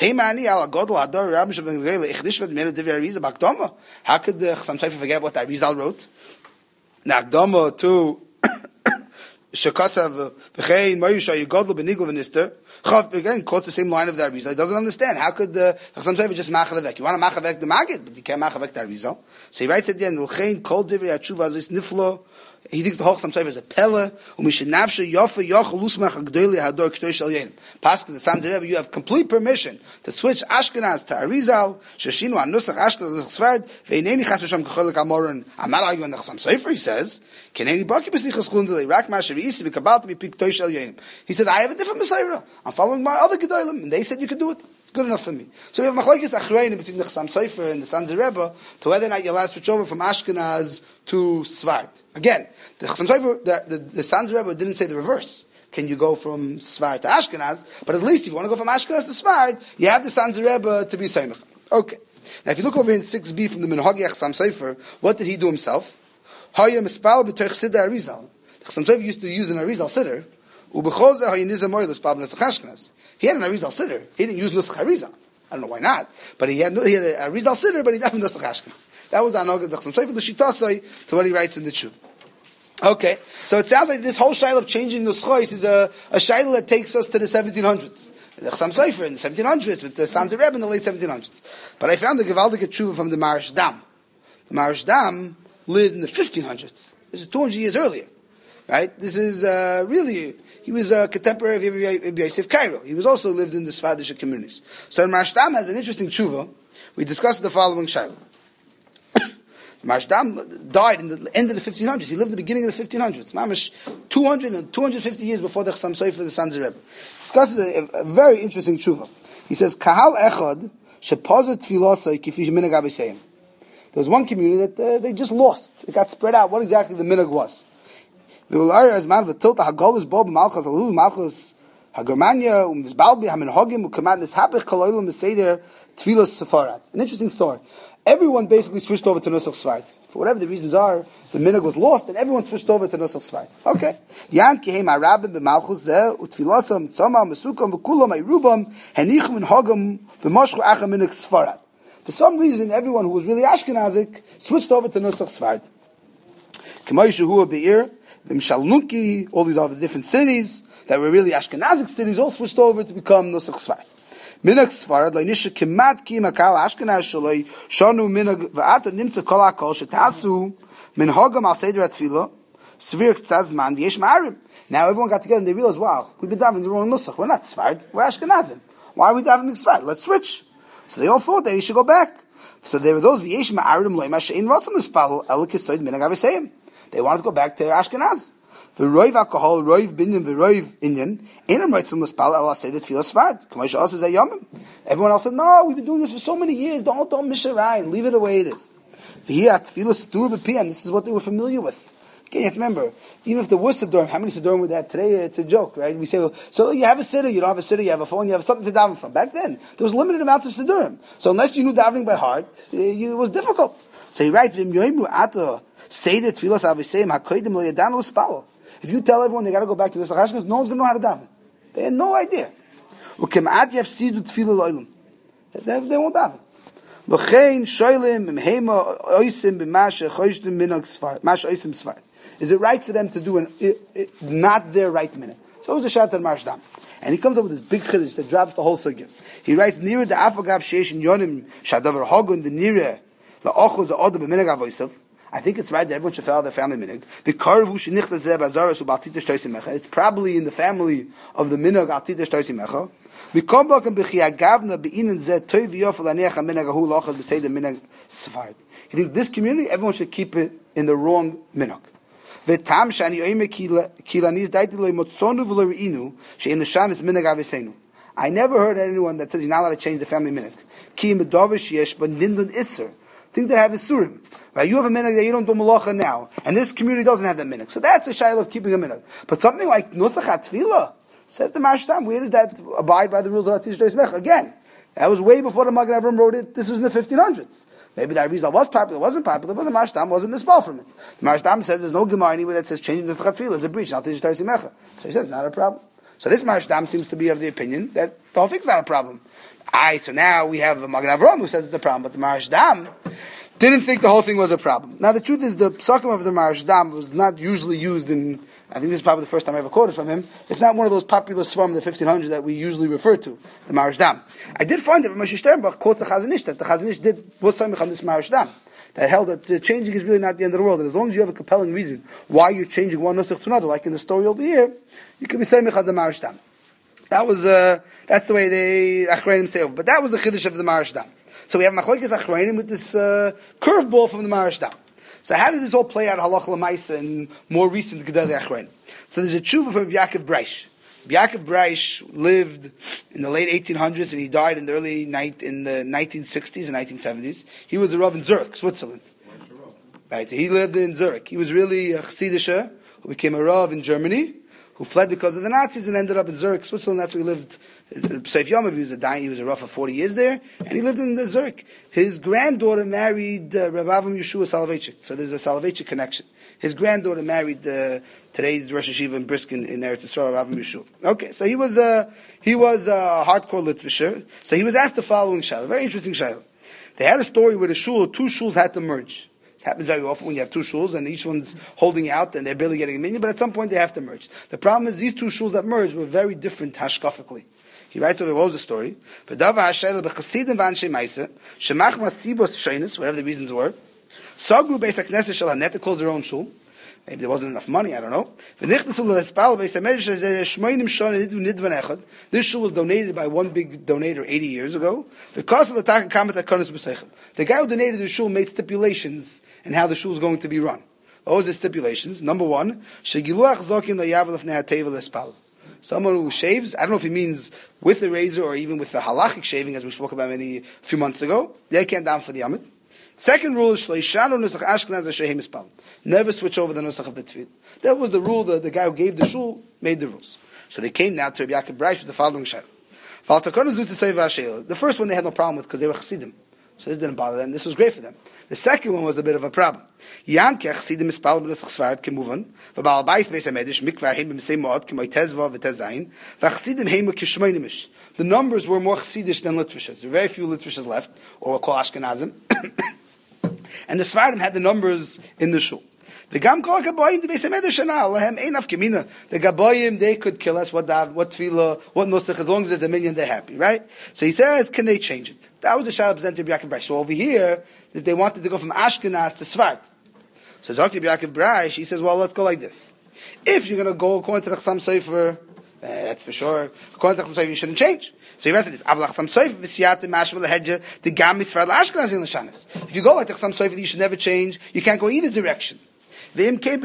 how could the Chassam Sofer forget what the Arizal wrote? Nagdama to Shekasav v'chein Mayusha Yigodlu b'niglu v'nister. Chav again quotes the same line of the Arizal. He doesn't understand. How could the Chassam Sofer just machavek? You want to machavek the Magid, but you can't machavek the Arizal. So he writes at the end, v'chein kol divrei atshuva zis niflo. He thinks the whole Chassam Sofer is a pella. Umishenavshe yofa yochel usmach agdoili hador k'toy shel yenim. Pasuk the Sanzer Rebbe, you have complete permission to switch Ashkenaz to Arizal. Sheshinu anusach Ashkenaz l'chsvard ve'ineni chas v'sham k'cholik amoron. I'm not arguing the Chassam Sofer. He says, Keneni baki b'slichas chulundeli rak masher isi v'kabalti v'pik k'toy shel yenim. He says, I have a different Messiah. I'm following my other gedolim, and they said you could do it. It's good enough for me. So we have machlokes achrein between the Chassam Sofer and the Sanzer Rebbe to whether or not you're allowed to switch over from Ashkenaz to Svart. Again, the Chassam Sofer, the Sanzer Rebbe didn't say the reverse. Can you go from Svart to Ashkenaz? But at least if you want to go from Ashkenaz to Svart, you have the Sanzer Rebbe to be Seimach. Okay. Now if you look over in 6b from the Minhagi Chassam Sofer, what did he do himself? Haya mispal b'toich siddur Arizal. The Chassam Sofer used to use an Arizal siddur. U'b'choze haya nizam moy l'spal b'nusach Ashkenaz. He had an Arizal siddur. He didn't use Nusach Arizal. I don't know why not. But he had a Arizal siddur, but he didn't have Nusach Ashkenaz. That was the Anogah the Chassam Sofer l'shitasai to what he writes in the Tshuva. Okay, so it sounds like this whole shayla of changing Nuschos is a shayla that takes us to the 1700s. The Chassam Sofer in the 1700s with the Sanzer Rebbe in the late 1700s. But I found the Gevaldige Tshuva from the Marish Dam. The Marish Dam lived in the 1500s. This is 200 years earlier. Right? This is really, he was a contemporary of Rabbi Yosef Cairo. He was also lived in the Sfardisha communities. So the Marish Dam has an interesting Tshuva. We discussed the following shayla. Marshdam died in the end of the 1500s. He lived in the beginning of the 1500s. Mamish 250 years before the Chassam Sofer, the Sanzer Rebbe. Discusses a very interesting tshuva. He says, Kahal echad shepozet tfilasai kifi minhag abisayim. There was one community that they just lost. It got spread out. What exactly the minhag was? The Ulayar is man v'tilta hagolus bob malchus alu malchus hagermania umizbalbi haminhagim ukamat nishapich kaloilam meseder tfilas sefarat. An interesting story. Everyone basically switched over to Nusach Svart. For whatever the reasons are, the minhag was lost, and everyone switched over to Nusach Svart. Okay. Yan kihem arabim b'malchus zeh utfilasam tzama mesukam v'kulam ayrubam henichum v'hagam v'moshchu acham minhag Sfarat. For some reason, everyone who was really Ashkenazic switched over to Nusach Svart. K'may shehu be'ir v'mshalnuki, all these other different cities that were really Ashkenazic cities all switched over to become Nusach Svart. Minhag Sfarad lo'nisha kemat ki makal Ashkenaz shaloi shonu minhag v'ata nimtza kol hakol shetasu minhagam al seder atfila svir k'tzaz man v'yesh ma'arim. Now everyone got together and they realized, wow, we've been davening the wrong nusach. We're not Sfarad, we're Ashkenazim. Why are we davening Sfarad? Let's switch. So they all thought that he should go back. So there were those v'yesh ma'arim loy ma'shein rotzim l'spal elikisoid minag avesayim. They wanted to go back to Ashkenaz. The roiv alcohol, roiv binyan, the roiv inyan. Einam rotzim l'spal el say that tefillah svart. K'may also say yomim. Everyone else said, no, we've been doing this for so many years. Don't misharai. Leave it the way it is. V'hiyat tefillah stur b'piyam. This is what they were familiar with. Again, you have to remember, even if there was Siddurim, how many Siddurim would they have today? It's a joke, right? We say, well, so you have a sitter, you don't have a sitter, you have a phone, you have something to daven from. Back then, there was limited amounts of Siddurim. So unless you knew davening by heart, it was difficult. So he writes, if you tell everyone they got to go back to the Nusach Ashkenaz, no one's going to know how to daven. They had no idea. They won't daven. Is it right for them to do not their right minute? So it was a shot at Marshdam. And he comes up with this big chiddush that drops the whole sugya. He writes, Nira the afagav sheish in yonim shadavar hogun v'nira la'ochuz ha'odam b'minag avoisav. I think it's right that everyone should follow their family minhag. It's probably in the family of the minhag altita shtoisim mecha. He thinks this community, everyone should keep it in the wrong minhag. I never heard anyone that says you're not allowed to change the family minhag. Things that have isurim. Right? You have a minhag that you don't do malacha now, and this community doesn't have that minhag. So that's a shayla of keeping a minhag. But something like nusach hatfilah, says the Marshdam, where does that abide by the rules of Atish Deis Mech? Again, that was way before the Magen Avraham wrote it. This was in the 1500s. Maybe that Arizal was popular, wasn't popular, but the Marshdam wasn't misbal from it. The Marshdam says there's no Gemara anywhere that says changing nusach hatfilah is a breach. Atish Deis Mech. So he says not a problem. So this Marshdam seems to be of the opinion that the whole thing's not a problem. So now we have a Magen Avraham who says it's a problem, but the Marshdam didn't think the whole thing was a problem. Now the truth is the psakim of the Marshdam was not usually used in, I think this is probably the first time I ever quoted from him. It's not one of those popular svarim of the 1500s that we usually refer to, the Marshdam. I did find that Moshe Sternbach quotes the Chazon Ish, that the Chazon Ish was samich on this Marshdam, that held that changing is really not the end of the world, and as long as you have a compelling reason why you're changing one nusach to another, like in the story over here, you can be samich on the Marshdam. That was, that's the way the Achrayim say over. But that was the chiddush of the Marshdam. So we have Machlokes Achrayim with this curveball from the Marshdam. So how does this all play out halacha l'maisa in more recent Gedolei Achrayim? So there's a tshuva from Yaakov Breish. Yaakov Breish lived in the late 1800s and he died in the in the 1960s and 1970s. He was a Rav in Zurich, Switzerland. Right, he lived in Zurich. He was really a Chassidisha who became a Rav in Germany, who fled because of the Nazis and ended up in Zurich, Switzerland. That's where he lived. Seif Yom, he was a Rav for 40 years there, and he lived in Zurich. His granddaughter married Rav Avram Yeshua Soloveitchik, so there's a Soloveitchik connection. His granddaughter married today's Rosh Hashiva in Briskin in Eretz Yisrael, Rav Avram Yeshua. Okay, so he was a hardcore Litvisher. So he was asked the following shayla, very interesting shayla. They had a story where two shuls had to merge. Happens very often when you have two shuls and each one's holding out and they're barely getting a minyan, but at some point they have to merge. The problem is these two shuls that merged were very different hashkafically. He writes over, what was the story? Whatever the reasons were, Sagru Beis HaKnesset Shel HaNet, to close their own shul. Maybe there wasn't enough money, I don't know. This shul was donated by one big donator 80 years ago. The guy who donated the shul made stipulations in how the shul is going to be run. What was the stipulations? Number one, someone who shaves, I don't know if he means with the razor or even with the halachic shaving, as we spoke about a few months ago, they can't down for the Yamid. Second rule is never switch over the nusach of the tefillah. That was the rule. The guy who gave the shul made the rules. So they came now to Rabbi Yaakov Breish with the following shayla. The first one they had no problem with because they were chassidim, so this didn't bother them. This was great for them. The second one was a bit of a problem. The numbers were more chassidish than Litvishes. There were very few Litvishes left, or we'll call Ashkenazim. And the Sfardim had the numbers in the shul. The Gaboyim, they could kill us, what tefillah, what nusach, as long as there's a minyan, they're happy, right? So he says, can they change it? That was the shayla presented to Yaakov Breish. So over here, if they wanted to go from Ashkenaz to Sfard. So Zaki Yaakov Breish, he says, well, let's go like this. If you're going to go according to the Chassam Sofer, That's for sure. According to Chacham Sofer, you shouldn't change. So he writes this. If you go like Chacham Sofer, you should never change. You can't go either direction. So he says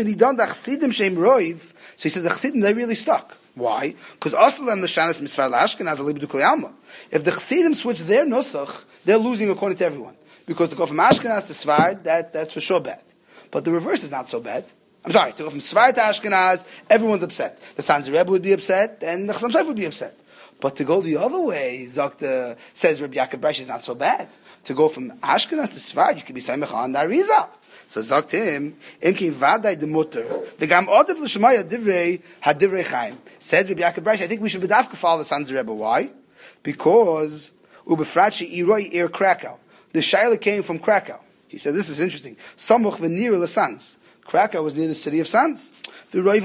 the Chassidim, they really stuck. Why? Because Asalam Lashanas Misfar Lashkenaz Alibu Dukli Alma. If the Chassidim switch their nusach, they're losing according to everyone. Because to go from Ashkenaz to Sfard, that's for sure bad. But the reverse is not so bad. I'm sorry, to go from Sfard to Ashkenaz, everyone's upset. The Sons of Rebbe would be upset, and the Chassam Sofer would be upset. But to go the other way, Zakta says Rabbi Yaakov Breish is not so bad. To go from Ashkenaz to Sfard, you could be Saimach on the Arizal. So sagt him, Imki Vaday the Mutter, the Gam Odev L'Shemaya Divrei HaDivrei Chaim. Says Rabbi Yaakov Breish, I think we should bedafka follow the Sons of Rebbe. Why? Because Ubefratshi Iroi Ir Krakow. The Shaila came from Krakow. He said, this is interesting. Samuch v'nir l'Sans. Krakow was near the city of Sans. Everyone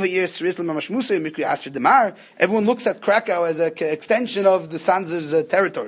looks at Krakow as an extension of the Sans' territory.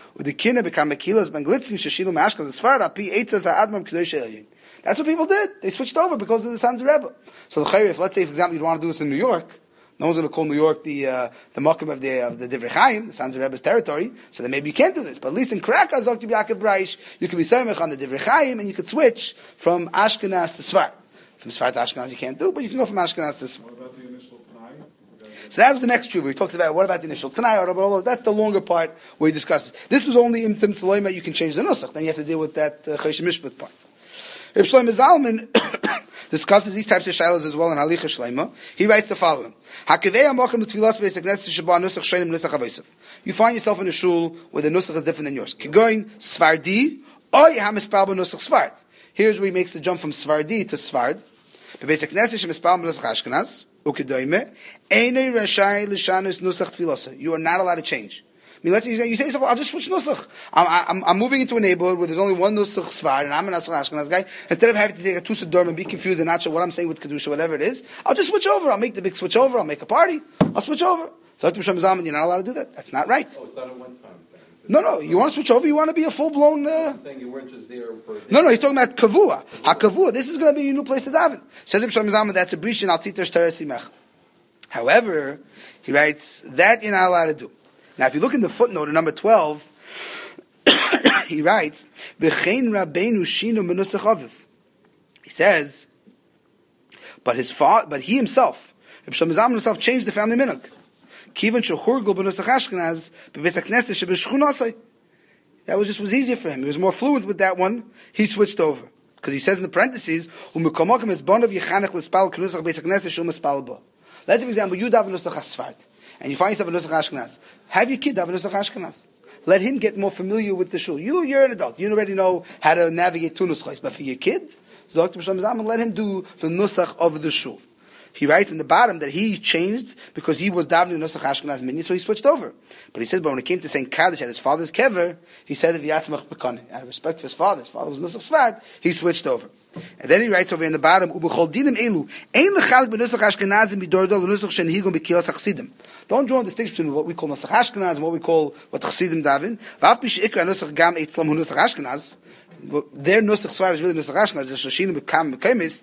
That's what people did. They switched over because of the Sons of Rebbe. So if let's say, for example, you'd want to do this in New York, no one's going to call New York the Mokum of the Divrei Chaim, the Sons of Rebbe's territory, so then maybe you can't do this. But at least in Krakow, Zok Rabbi Yaakov Breish, you can be Samech on the Divrei Chaim, and you could switch from Ashkenaz to Sfard. From Sfard to Ashkenaz you can't do, but you can go from Ashkenaz to Sfard. What about the initial Tanai? So that was the next tshuva. He talks about what about the initial Tanai, or that's the longer part where he discusses. This was only in Tim Tzaloima, you can change the Nusach. Then you have to deal with that Choshen Mishpat part. Reb Shlomo Zalman discusses these types of shilas as well in Halicha Shleima. He writes the following: you find yourself in a shul where the nusach is different than yours. Kigoin Svardi, or Hamispal nusach Svard. Here's where he makes the jump from Svardi to Svard. You are not allowed to change. I mean, let's say you say yourself, I'll just switch nusach. I'm moving into a neighborhood where there's only one nusach Sfard, and I'm an Ashkenaz guy. Instead of having to take a Tusa Dorm and be confused and not sure what I'm saying with Kedusha, whatever it is, I'll just switch over. I'll make the big switch over. I'll make a party. I'll switch over. So Dr. Shem Zalman, you're not allowed to do that. That's not right. Oh, it's not a one-time thing. No. You want to switch over? You want to be a full-blown... I'm saying you weren't just there for a day. No, he's talking about Kavua. HaKavua. This is going to be a new place to daven. Says Dr. Shem Zalman, that's a breach in Al-Titer Shtar. However, he writes, that you're not allowed to do. Now, if you look in the footnote in number 12, he writes, "B'chein Rabbeinu shinu menusach aviv." He says, but he himself, Reb Shlomo Zalman himself, changed the family minhag. Kivan shehurgul benusach Ashkenaz b'beis hakneses shebeshchunasai. That was easier for him. He was more fluent with that one. He switched over because he says in the parentheses, "U'mekomokim es bonav yichanech l'spal k'nusach beis hakneses shumespal ba." Let's, for example, you daven nusach Sfard, and you find yourself in nusach Ashkenaz. Have your kid daven nusach Ashkenaz. Let him get more familiar with the shul. You're an adult. You already know how to navigate two nuschos. But for your kid, Zok Rabbi Shlomo Zalman, let him do the nusach of the shul. He writes in the bottom that he changed because he was davening nusach Ashkenaz mini, so he switched over. But he says, but when it came to saying Kaddish at his father's kever, he said it v'yatzmach b'kanin. Out of respect for his father was nusach Sfard, he switched over. And then he writes over in the bottom, Ubechol dinim elu, ein lechalik b'nusach Ashkenazim b'dordol l'nusach shenhigum b'kilas Chassidim. Don't draw a distinction between what we call nusach Ashkenaz and what we call what Chassidim daven. V'af b'sheikra nusach gam eitzlam hu nusach Ashkenaz. Their nusach Sfard is really nusach Ashkenaz. The shashinim b'kam b'kemis.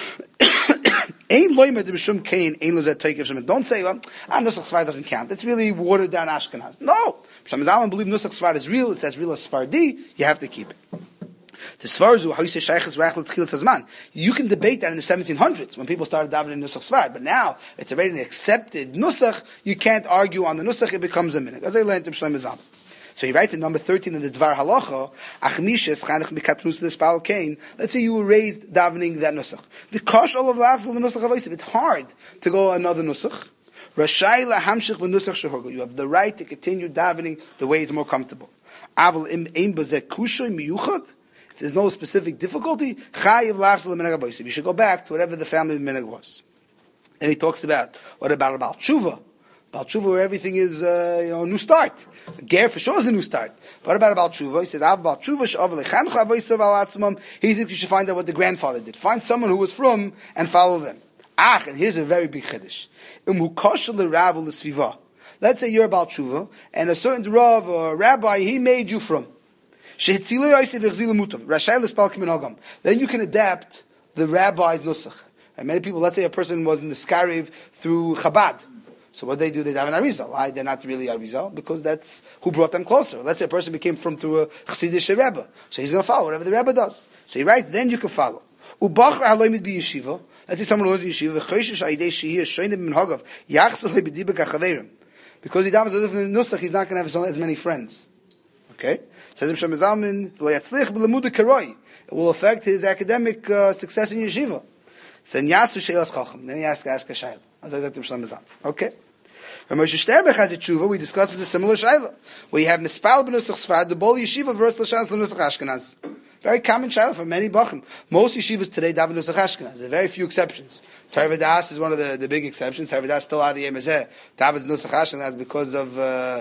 Ein loymed b'shum kain ein lozet toikev shem. Don't say, well, nusach Sfard doesn't count. It's really watered down Ashkenaz. No. Shlomo Zalman believe nusach Sfard is real. It's as real as Sfardi. You have to keep it. The Svarzu, how you say Shaykh's Rachel Tchil Sazman. You can debate that in the 1700s when people started davening Nusach Sfard, but now it's already an accepted Nusach. You can't argue on the Nusach; it becomes a minute. As I learned in Shlomo Zalman. So he writes in number 13 in the Dvar Halacha, Achmishes Chanech Mikatnus Nespal Kain. Let's say you were raised davening that Nusach. The kosh all of the lachs of the Nusach Havayisiv. It's hard to go another Nusach. Rashai lahamshich b'Nusach shehorgo. You have the right to continue davening the way it's more comfortable. Aval im bazeh kushoy miyuchad. If there's no specific difficulty, you should go back to whatever the family minhag was. And he talks about, what about Baal Tshuva? Baal Tshuva where everything is, a new start. Ger for sure is a new start. What about Baal Tshuva? He says, Baal Tshuva, he thinks you should find out what the grandfather did. Find someone who was from and follow them. And here's a very big chiddush. Let's say you're a Baal Tshuva, and a certain Rav or Rabbi, he made you from. Then you can adapt the rabbi's nusach. And many people, let's say a person was in the Skariv through Chabad. So what they do, they daven Arizal. Why? They're not really Arizal, because that's who brought them closer. Let's say a person became through a Chassidish Rebbe. So he's going to follow whatever the Rebbe does. So he writes, then you can follow. Ubachar haloimid bi yeshiva. Let's say someone who learns yeshiva, v'choishish ha'idei shehi shoyne b'minhagav, yachsel ha'bedibek ha'chaverim. Because he davens a different nusach, he's not going to have as many friends. Okay? Says Ibn Shem Zalman, v'lo yatzlich b'lemudu karoi. It will affect his academic success in yeshiva. So Yasu Sheilas Chacham. Then he has to ask a shayla. Okay. When Moshe Sternberg has a tshuva, we discussed a similar shayla, where you have mispal b'nusach Sfard, the bol yeshiva versus l'shanas l'nusach Ashkenaz. Very common shayla for many bachim. Most yeshivas today daven nusach Ashkenaz. There are very few exceptions. Tarvadas is one of the big exceptions. Tarvadas still out of the Yemezeh. Davens nusach Ashkenaz because of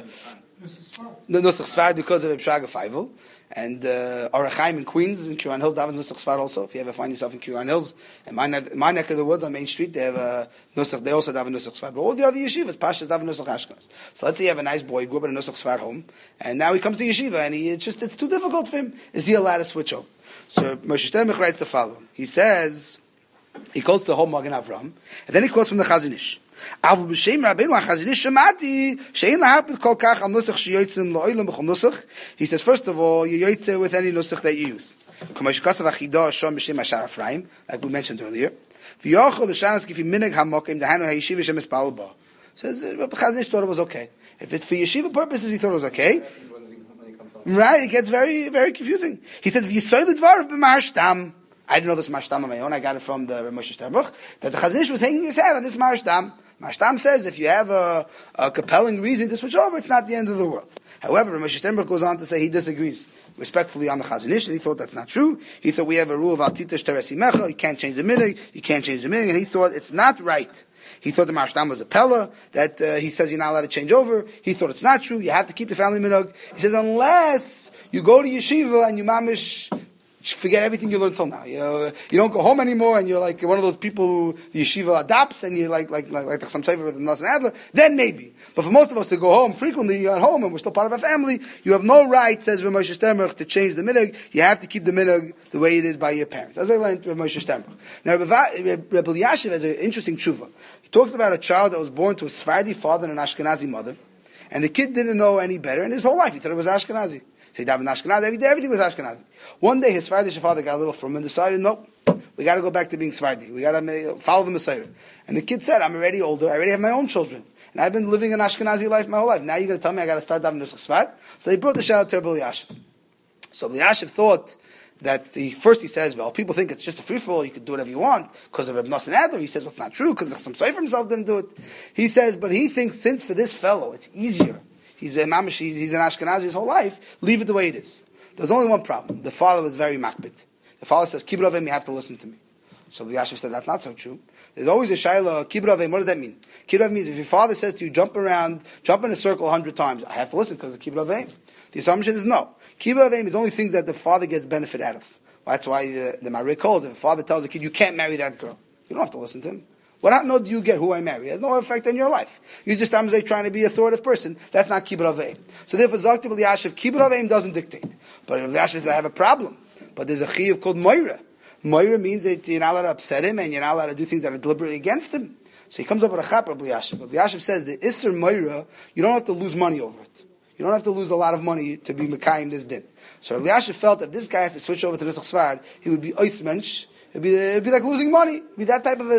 nusach Sfard because of Ibshaga Feivel. And Orachaim in Queens, in Kiran Hills, Davin Nusach Sfar also. If you ever find yourself in Kiran Hills, in my neck of the woods on Main Street, they have Nusach. They also Davin Nusach Sfar. But all the other yeshivas, Pashas Davin Nusach Ashkenaz. So let's say you have a nice boy, grew up in a Nusach Sfar home, and now he comes to yeshiva, and it's too difficult for him. Is he allowed to switch over? So Moshe Sternberg writes the following. He says, he quotes the whole Magen Avram, and then he quotes from the Chazon Ish. אבל בשם רבינו החזון שמעתי שאין להרפות כל כך על נוסח שיוצאים לעולם בכל נוסח. He says, first of all, you yotze with any nusach that you use. כמו שכתב החידה שם בשם השער אפרים, like we mentioned earlier. ויוכל לשנות כפי מנהג המוקם, דהיינו הישיבה שמספל בה. Says, Rabbi Chazon Ish thought it was okay. If it's for yeshiva purposes, he thought it was okay. Right, it gets very, very confusing. He says, if you say the dvar of b'mahashtam, I didn't know this Mashtam on my own. I got it from the Moshe Sternberg, that the Chazon Ish was hanging his head on this Mashtam. Mashtam says if you have a compelling reason to switch over, it's not the end of the world. However, Moshe Sternberg goes on to say he disagrees respectfully on the Chazon Ish, and he thought that's not true. He thought we have a rule of Altitash Teresi Mecha, you can't change the minhag, and he thought it's not right. He thought the Mashtam was a Pella, that he says you're not allowed to change over. He thought it's not true, you have to keep the family minhag. He says unless you go to yeshiva and you mamish forget everything you learned till now. You know, you don't go home anymore, and you're like one of those people who the yeshiva adopts, and you're like some sefer with Nassim Adler. Then maybe, but for most of us to go home frequently, you're at home, and we're still part of our family. You have no right, says Rav Moshe Sternberg, to change the minhag. You have to keep the minhag the way it is by your parents. As I learned Rav Moshe Sternberg. Now, Reb Elyashiv has an interesting tshuva. He talks about a child that was born to a Sephardi father and an Ashkenazi mother, and the kid didn't know any better, and his whole life he thought it was Ashkenazi. So he davened Ashkenazi every day, everything was Ashkenazi. One day his Sephardic father got a little from him and decided, no, we got to go back to being Sephardi. We got to follow the Messiah. And the kid said, I'm already older, I already have my own children. And I've been living an Ashkenazi life my whole life. Now you're going to tell me I got to start davening Nusach Sfard? So they brought the Shalat to Reb Elyashiv. So Reb Elyashiv thought that he says, well, people think it's just a free-for-all, you can do whatever you want, because of Reb Nassim Adler. He says, well, it's not true, because some Sefer himself didn't do it. He says, but he thinks since for this fellow, it's easier. He's an Ashkenazi his whole life, leave it the way it is. There's only one problem. The father was very makbid. The father says, Kibbud Avim, you have to listen to me. So the Yashiv said, that's not so true. There's always a shayla, Kibbud Avim, what does that mean? Kibbud Avim means if your father says to you, jump in a circle 100 times, I have to listen because of Kibbud Avim. The assumption is no. Kibbud Avim is only things that the father gets benefit out of. That's why the Marik calls, if a father tells a kid, you can't marry that girl. You don't have to listen to him. What note do you get who I marry? It has no effect on your life. You're just trying to be a authoritative person. That's not Kibbud Avim. So therefore, Zakti B'li Yashiv, Kibbud Avim doesn't dictate. But B'li Yashiv says, I have a problem. But there's a chiyuv called Moira. Moira means that you're not allowed to upset him, and you're not allowed to do things that are deliberately against him. So he comes up with a chapa B'li Yashiv. B'li Yashiv says, the Isser Moira, you don't have to lose money over it. You don't have to lose a lot of money to be Mekayim this din. So B'li Yashiv felt that if this guy has to switch over to Nusach Sfard, he would be ois mensch. It'd be like losing money. It'd be that type of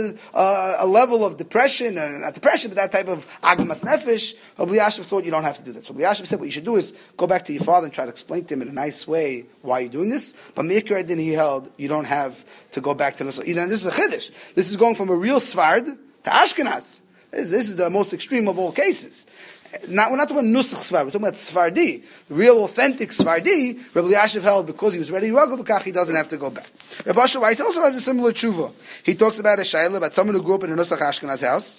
a level of depression, or not depression, but that type of agamas nefesh. B'li Yashiv thought you don't have to do that. So B'li Yashiv said what you should do is go back to your father and try to explain to him in a nice way why you're doing this. But Meikar din he held, you don't have to go back to Nusach. And this is a chiddush. This is going from a real Sfard to Ashkenaz. This is the most extreme of all cases. We're not talking about Nusach Sfard, we're talking about Sfardi. The real authentic Sfardi, Reb Elyashiv held because he was ready to Ragel, he doesn't have to go back. Reb Asher Weiss also has a similar tshuva. He talks about a shayla, about someone who grew up in a Nusach Ashkenaz house.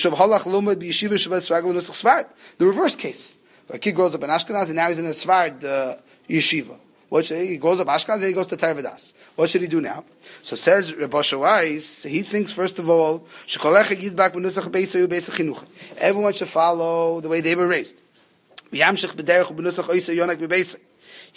The reverse case. A kid grows up in Ashkenaz and now he's in a Sfard yeshiva. He goes up Ashkenaz and he goes to Tarvadas. What should he do now? So says Reb Asher Weiss, he thinks first of all, everyone should follow the way they were raised. He writes,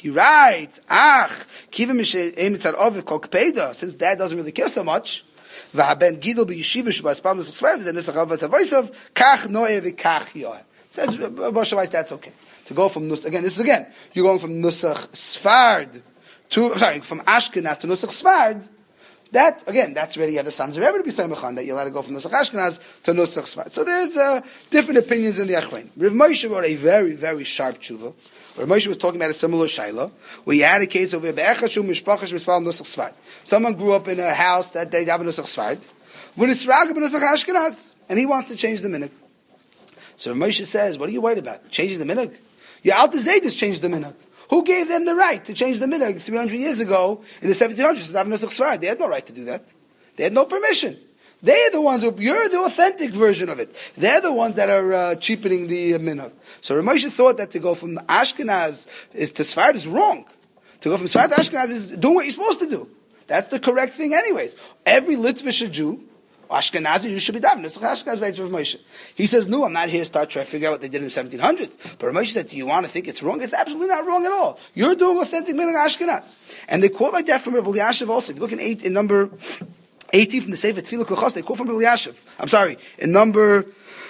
since dad doesn't really care so much, V'haben gidol b'yeshiva shubas nusach sfard v'nusach alva tavoisov kach noe v'kach yoeh. Says Moshe Weiss that's okay to go from nusach again. You're going from nusach sfard from Ashkenaz to nusach sfard. That's really, you have the sons of everybody be Samachan, that you're allowed to go from Nusach Ashkenaz to Nusach Sfard. So there's different opinions in the Achrein. Rav Moshe wrote a very, very sharp tshuva. Rav Moshe was talking about a similar shaila, where you had a case over Be'echashu Mishpachash Mispal Nusach Sfard. Someone grew up in a house that they have a Nusach Sfard, when it's Ragab Nusach Ashkenaz, and he wants to change the minhag. So Rav Moshe says, what are you worried about? Changing the minhag? Your Alter Zaydis changed the minhag. Who gave them the right to change the minhag 300 years ago in the 1700s to have Nusach Sfard? They had no right to do that. They had no permission. They're the ones you're the authentic version of it. They're the ones that are cheapening the minhag. So Rav Moshe thought that to go from Ashkenaz to Sfard is wrong. To go from Sfard to Ashkenaz is doing what you're supposed to do. That's the correct thing anyways. Every Litvish Jew, Ashkenazi, you should be davening. Ashkenaz Rav Moshe. He says, no, I'm not here to start trying to figure out what they did in the 1700s. But Rav Moshe said, do you want to think it's wrong? It's absolutely not wrong at all. You're doing authentic minhag Ashkenaz. And they quote like that from Rav Elyashiv also. If you look in number 18 from the Sefer Tefillah Klachos, they quote from Rav Elyashiv. I'm sorry, in number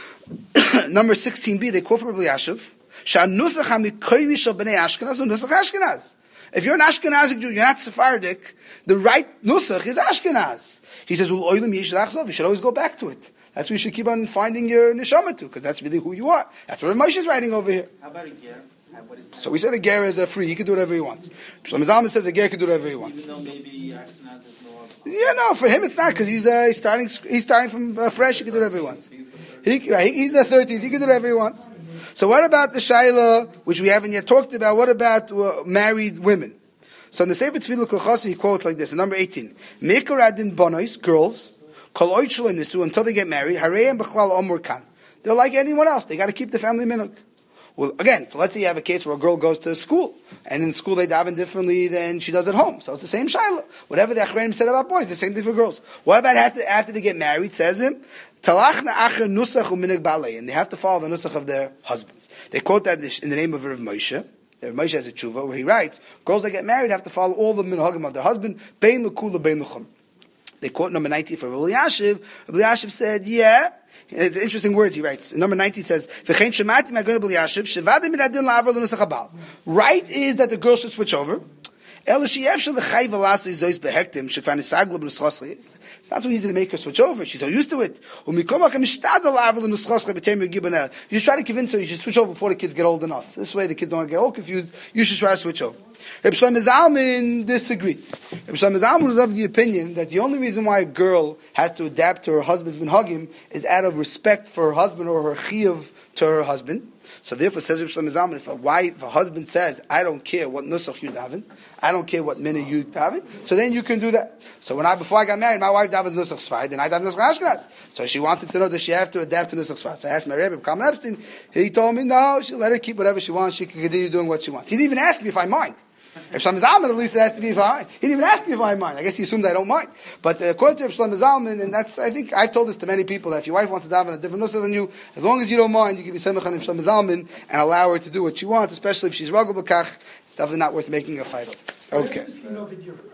16b, they quote from Rav Elyashiv. Sha'nusach ha'mikoyri shel b'nei Ashkenaz nusach Ashkenaz. If you're an Ashkenazi Jew, you're not Sephardic, the right nusach is Ashkenaz. He says, you should always go back to it. That's where you should keep on finding your neshama to, because that's really who you are. That's what Moshe is writing over here. How about a ger? So we said a ger is free. He can do whatever he wants. Shlomo Zalman says a ger can do whatever he wants. Even though maybe Ashkenaz is more... Yeah, no, for him it's not, because he's starting from fresh. He can do whatever he wants. He's the 13th. He can do whatever he wants. So what about the shaila, which we haven't yet talked about? What about married women? So in the Sefer Tefillah Klachos, he quotes like this, in number 18. Meikar adin bonois, girls, kol oitshul nisu, until they get married, hareim b'chlal omur kan. They're like anyone else. They got to keep the family minhag. Well, again, so let's say you have a case where a girl goes to school, and in school they daven differently than she does at home. So it's the same shaila. Whatever the Achreinim said about boys, the same thing for girls. What about after they get married? Says him, talachna acher nusach u'minhag balei, and they have to follow the nusach of their husbands. They quote that in the name of Rav Moshe. Rav Moshe has a tshuva where he writes, girls that get married have to follow all the minhagim of their husband, bein l'kula, bein l'chum. They quote number 90 for Rav Elyashiv. Rav Elyashiv said, yeah. It's interesting words he writes. In number 90 says, V'chein shemati ma'agon Rav Elyashiv, shevadim min adin la'avar l'nusach habal. Right is that the girl should switch over. It's not so easy to make her switch over. She's so used to it. You just try to convince her you should switch over before the kids get old enough. This way the kids don't get all confused. You should try to switch over. Reb Shlomo Zalman disagreed. Reb Shlomo Zalman was of the opinion that the only reason why a girl has to adapt to her husband's minhagim is out of respect for her husband or her chiyuv to her husband. So therefore, says Reb Shlomo Zalman, if a husband says, I don't care what nusach you daven, I don't care what minhag you daven, so then you can do that. So before I got married, my wife davened nusach Sfard, and I davened nusach Ashkenaz. So she wanted to know, does she have to adapt to nusach Sfard? So I asked my Rebbe, Kalman Epstein, he told me, no, she'll let her keep whatever she wants, she can continue doing what she wants. He didn't even ask me if I mind. If Shlomo Zalman, at least it has to be if I mind. He didn't even ask me if I mind. I guess he assumed I don't mind. But according to Shlomo Zalman, and I think I've told this to many people, that if your wife wants to daven a different nusach than you, as long as you don't mind, you can be semechan in Shlomo Zalman and allow her to do what she wants, especially if she's ragul b'kach. It's definitely not worth making a fight over. Okay.